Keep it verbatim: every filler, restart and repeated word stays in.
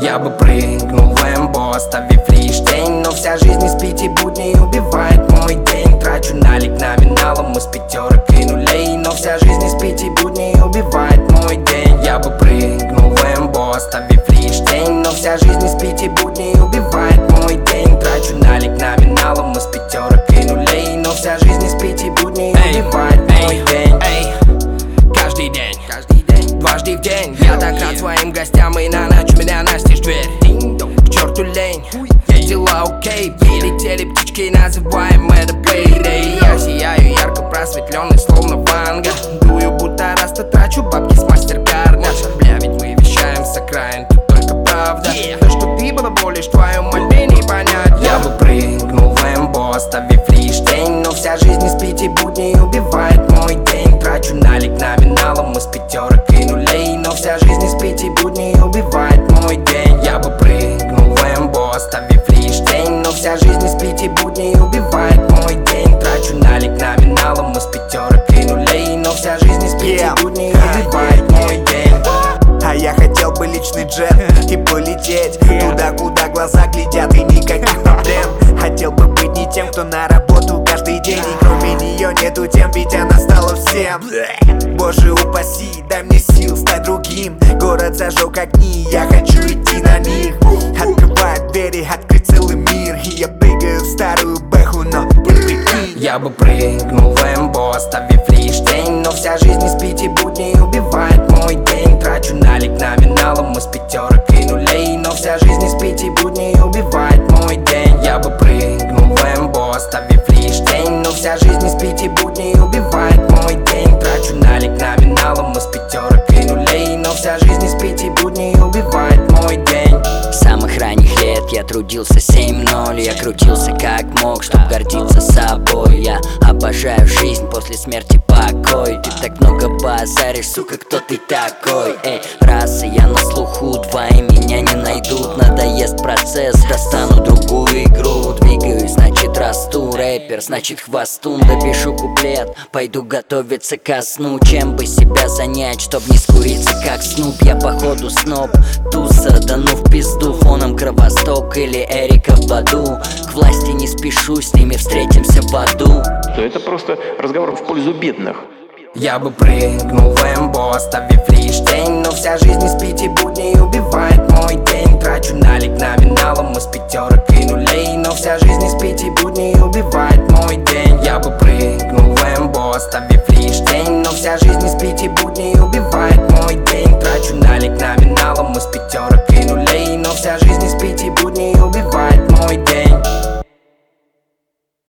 Я бы прыгнул в Эмбо, оставив лишь тень. Но вся жизнь из пяти будней убивает мой день. Трачу налик номиналом из пятерок и нулей. Но вся жизнь из пяти будней убивает мой день. Я бы прыгнул в Эмбо, оставив лишь тень. Но вся жизнь из пяти будней убивает мой день. Трачу налик номиналом из пятерок и нулей. Но вся жизнь из пяти будней убивает мой день. Каждый день, каждый день, дважды в день. Я так рад своим гостям, и на ночь у меня настежь дверь. К черту лень, дела окей. Прилетели птички, называем это payday. Я сияю ярко просветленный, словно Ванга. Дую, будто раста, трачу бабки с мастер-карда. Бля, ведь мы вещаем с окраин, тут только правда. То, что ты была болишь, твою мольбе не понять. Я бы прыгнул в Эмбо, оставив лишь тень. Но вся жизнь из пяти будней убивает мой день. Трачу налик номиналом из пятерок и нулей. Но вся жизнь из пяти будней убивает мой день. Я бы прыгнул в Эмбо, оставив лишь тень. Но вся жизнь из пяти будней убивает мой день. Трачу налик номиналом из пятерок и нулей. Но вся жизнь из пяти yeah. будней убивает мой день. А я хотел бы личный джет и полететь туда, куда глаза глядят, и никаких проблем. Хотел бы быть не тем, кто на работу каждый день, и кроме нее нету тем, ведь она стала всем. Боже упаси, дай мне сил стать другим. Город зажег огни, я хочу идти на них. Открываю двери, открыть целый мир. И я прыгаю в старую бэху, но ты прикинь. Я бы прыгнул в Эмбо, оставив лишь тень. Но вся жизнь из пяти будней убивает мой день. Трачу налик номиналом из пятерок и нулей. Но вся жизнь из пяти будней убивает мой день. Я бы прыгнул в Эмбо, оставив лишь тень. Но вся жизнь из пяти будней убивает мой день. Трачу налик номиналом из пятерок и нулей. Но вся жизнь из пяти будней убивает мой день. С самых ранних лет я трудился семь ноль. Я крутился как мог, чтоб гордиться собой. Я обожаю жизнь, после смерти покой. Ты так много базаришь, сука, кто ты такой? Эй, раз и я на слуху, твои меня не найдут. Надоест процесс, достану другую игру. Двигаюсь, значит расту, рэпер, значит хвостун. Допишу куплет, пойду готовиться ко сну. Чем бы себя занять, чтоб не скуриться как Снуп? Я походу сноб, туса, да ну в пизду. Фоном Кровосток или Эрика Баду. К власти не спешу, с ними встретимся в аду. То это просто разговор в пользу бедных. Я бы прыгнул в Эмбо, оставив лишь тень. Но вся жизнь из пяти будней убивает мой день. Трачу налик номиналом из пятерок и нулей. Но вся жизнь из пяти будней убивает мой день. Я бы прыгнул в Эмбо, оставив лишь тень. Но вся жизнь